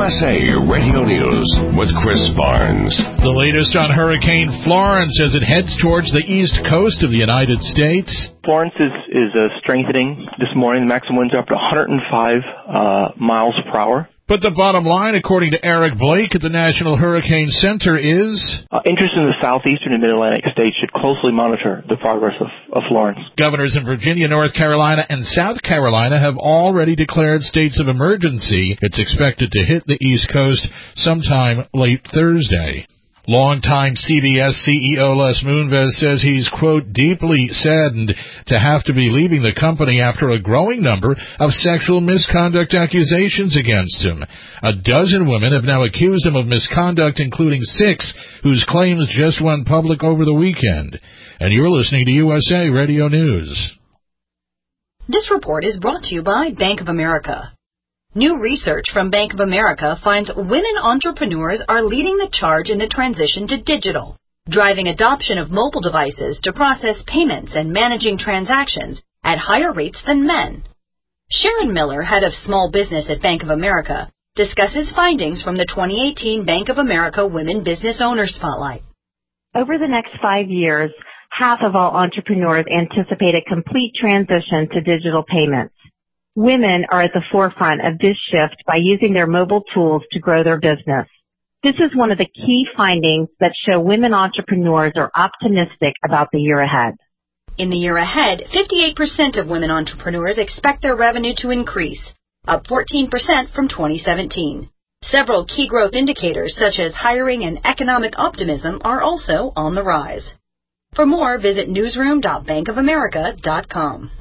USA Radio News with Chris Barnes. The latest on Hurricane Florence as it heads towards the east coast of the United States. Florence is strengthening this morning. The maximum winds are up to 105 miles per hour. But the bottom line, according to Eric Blake at the National Hurricane Center, is... interest in the southeastern and mid-Atlantic states should closely monitor the progress of Florence. Governors in Virginia, North Carolina, and South Carolina have already declared states of emergency. It's expected to hit the East Coast sometime late Thursday. Longtime CBS CEO Les Moonves says he's, quote, deeply saddened to have to be leaving the company after a growing number of sexual misconduct accusations against him. 12 women have now accused him of misconduct, including 6 whose claims just went public over the weekend. And you're listening to USA Radio News. This report is brought to you by Bank of America. New research from Bank of America finds women entrepreneurs are leading the charge in the transition to digital, driving adoption of mobile devices to process payments and managing transactions at higher rates than men. Sharon Miller, head of small business at Bank of America, discusses findings from the 2018 Bank of America Women Business Owner Spotlight. Over the next 5 years, half of all entrepreneurs anticipate a complete transition to digital payments. Women are at the forefront of this shift by using their mobile tools to grow their business. This is one of the key findings that show women entrepreneurs are optimistic about the year ahead. In the year ahead, 58% of women entrepreneurs expect their revenue to increase, up 14% from 2017. Several key growth indicators such as hiring and economic optimism are also on the rise. For more, visit newsroom.bankofamerica.com.